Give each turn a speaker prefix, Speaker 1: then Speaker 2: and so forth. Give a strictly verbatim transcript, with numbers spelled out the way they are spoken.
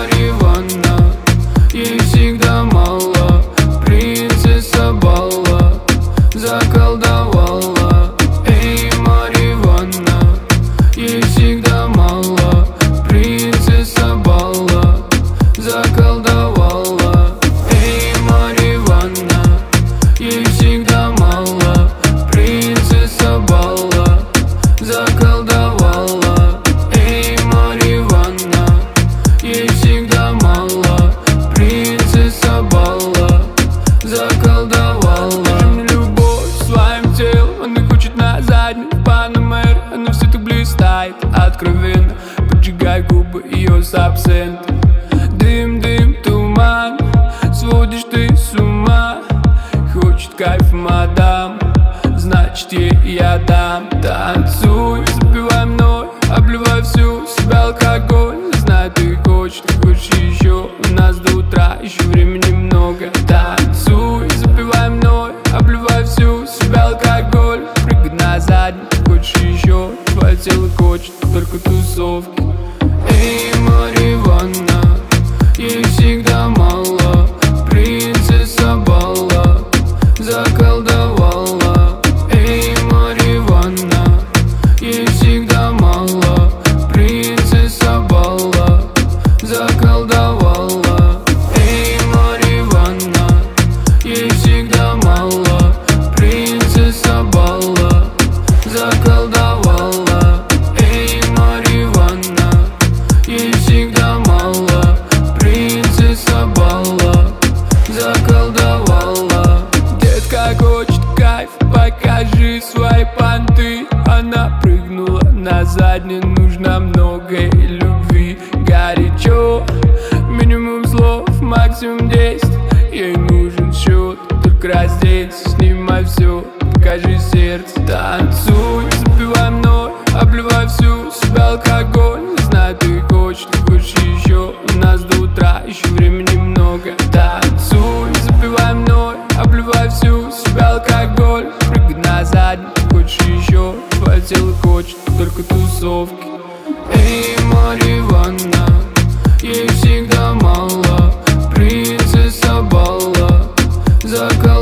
Speaker 1: Мариванна, ей всегда мало, принцесса балла заколдовала. Эй, Мариванна, ей всегда мало, принцесса балла заколдовала. Эй, Мариванна, ей всегда мало, принцесса балла заколдовала. Эй, Мариванна, ей всегда мало, принцесса балла заколдовала. Скажи мне любовь своим телом, она хочет на заднем Панамере. Она все так блистает откровенно, поджигай губы ее с абсентом. Дым, дым, туман, сводишь ты с ума. Хочет кайф, мадам, значит ей я дам. Танцуй, запивай мной, обливай всю себя алкоголь. Знаю, ты хочешь, ты хочешь еще, у нас до утра еще времени много. Танцуй, запивай мной, обливай всю себя алкоголь. Прыгай на задний, ты хочешь еще, твое тело хочет только тусовки. Эй, Мариванна, ей всегда мало, принцесса балла заколдовала. Эй, Мариванна, ей всегда мало, принцесса балла заколдовала. Эй, Мариванна, ей всегда мало, принцесса балла заколдовала. Эй, Мариванна, ей всегда мало, принцесса балла заколдовала. Детка хочет кайф, покажи свои понты. Она прыгнула на заднее, нужно много любви. Горячо, минимум слов, максимум действий. Ей нужен счет, только раздеться, снимай все, покажи сердце. Танцуй, запивай мной, обливай всю себя алкоголь. Не знаю, ты хочешь, ты хочешь еще, у нас до утра еще времени много. Танцуй, запивай мной, обливай всю себя алкоголь. Прыгай на задний, хочешь еще, твое тело хочет только тусовки. Эй, Мариванна, ей всегда мало, принцесса балла заколдовала.